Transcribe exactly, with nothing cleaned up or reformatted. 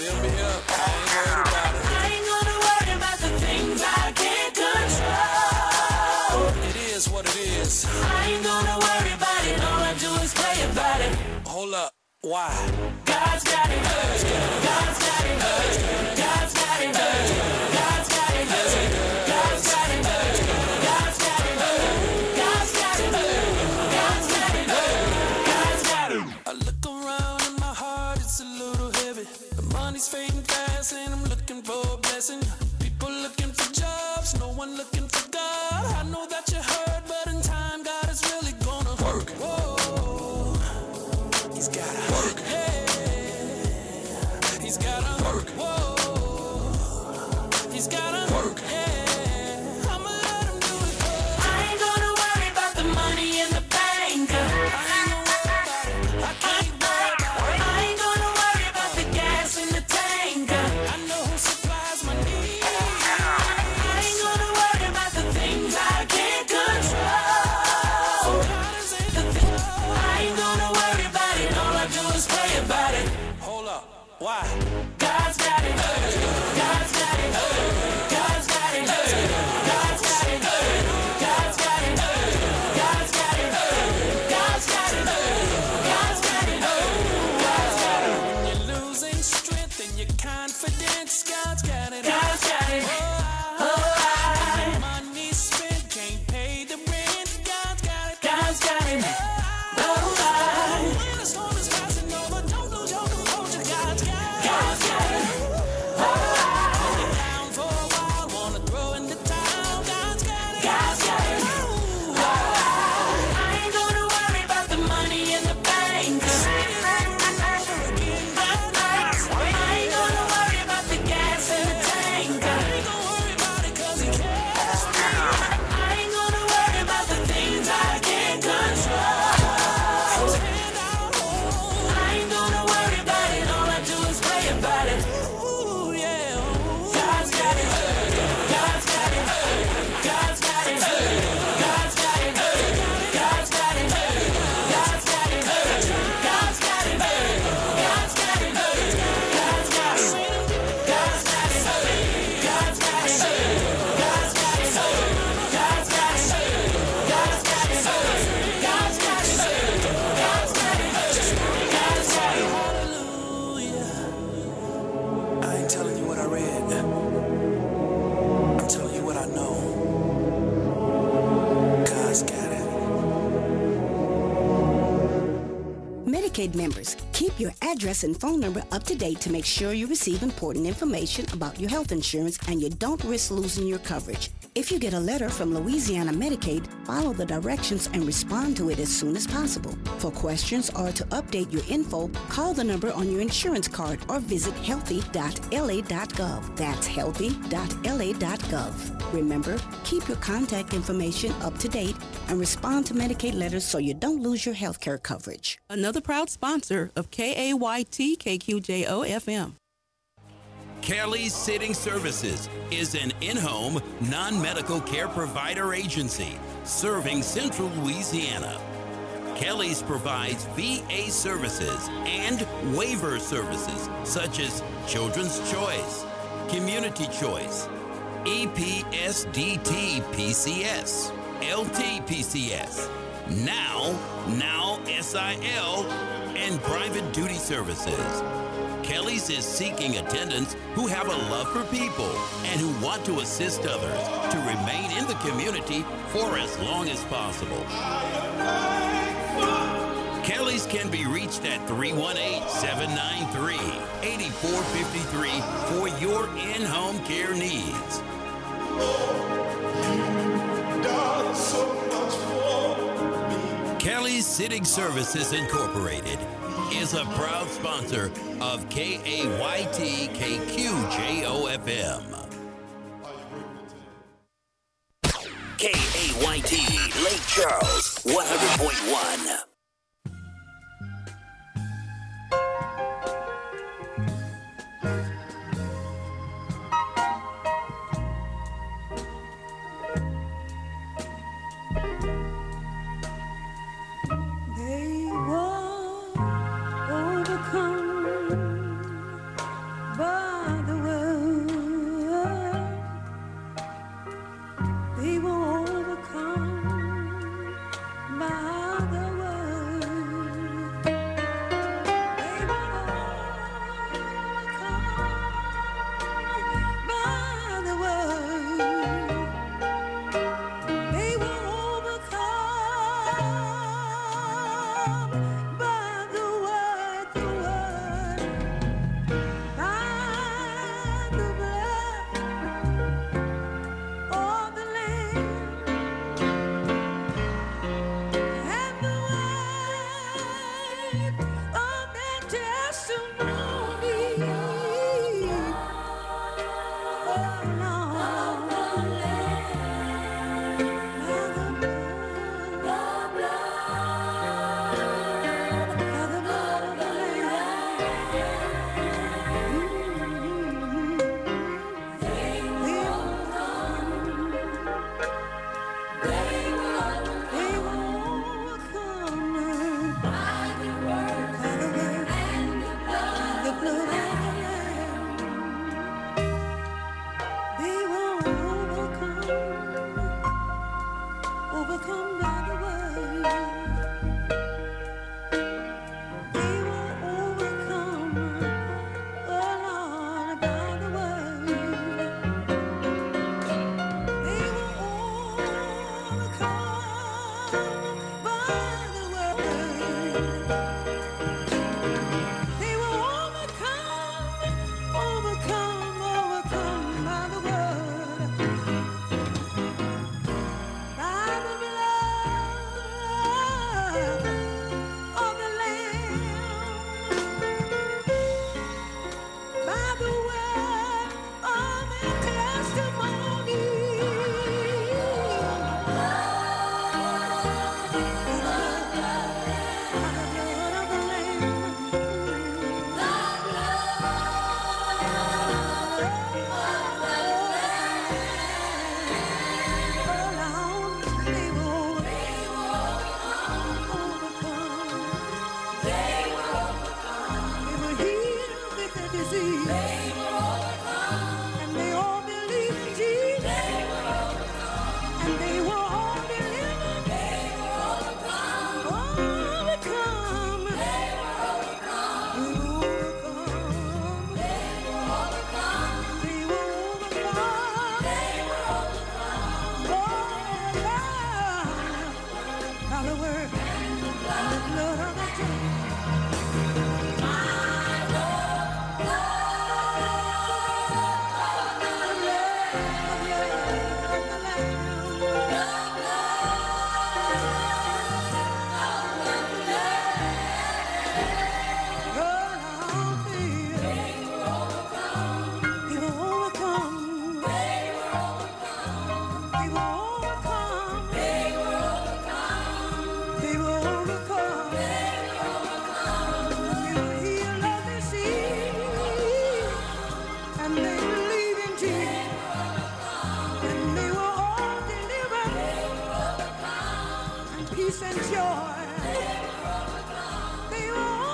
fill me up. I ain't worried about it. I ain't gonna worry about the things I can't control. It is what it is. I ain't gonna worry about it. All I do is pray about it. Hold up. Why? God's got it. God's got it. God's got it. God's got it. God's got it. God's got it. God's got it. God's got it. God's got it. I look around and my heart is a little heavy. The money's fading fast and I'm looking for a blessing. People looking for jobs, no one looking for God. I know that you heard, but in time God is really gonna work. Whoa, he's gotta work. Yeah, he's gotta work. Whoa, he's gotta work. Yeah, I'ma let him do it. I ain't gonna worry about the money in the bank. I ain't gonna worry about it. I can't worry about it. I ain't gonna worry about the gas in the tank. I know who supplies my needs. I ain't gonna worry about the things I can't control. God is in control. I ain't gonna worry about it. All I do is pray about it. Hold up. Why? God's got it. God's got it. God's got it. God's got it. God's got it. God's got it. God's got it. God's got it. God's got it. When you're losing strength and your confidence, God's got it. God's got it. Oh, Oh, money spent, can't pay the rent. God's got it. God's got it. Oh, When the storm is passing over, don't lose your composure. God's got it. God's got it. You're down for a while, wanna throw in the towel. God's got it. God's got it. Ooh. I ain't gonna worry about the money in the bank. I ain't gonna worry about the gas in the tank. Ain't gonna worry about it 'cause he cares. I ain't gonna worry about the things I can't control. Stand out, oh, I ain't gonna worry about it. All I do is pray about it. ooh, yeah, ooh. God's got it. God's got it. God's got it. God's got it. God's got it. God's got it. God's got it. God's got it. God's got it. God's got it. God's got it. God's got it. God's got it. God's got it. God's got it. God's got it. God's got it. Hallelujah. I ain't telling you what I read. I'm telling you what I know. God's got it. Medicaid members, keep your address and phone number up to date to make sure you receive important information about your health insurance and you don't risk losing your coverage. If you get a letter from Louisiana Medicaid, follow the directions and respond to it as soon as possible. For questions or to update your info, call the number on your insurance card or visit healthy dot L A dot gov. That's healthy dot L A dot gov. Remember, keep your contact information up to date and respond to Medicaid letters so you don't lose your health care coverage. Another proud sponsor of K A Y T K Q J O F M. Kelly's Sitting Services is an in-home, non-medical care provider agency serving Central Louisiana. Kelly's provides V A services and waiver services such as Children's Choice, Community Choice, E P S D T P C S, L T P C S, Now, Now S I L, and Private Duty Services. Kelly's is seeking attendants who have a love for people and who want to assist others to remain in the community for as long as possible. Kelly's can be reached at three one eight, seven nine three, eight four five three for your in-home care needs. Kelly's Sitting Services Incorporated is a proud sponsor of K A Y T K Q J O F M. K A Y T, Lake Charles, one hundred point one. They were overcome by Peace and joy. They were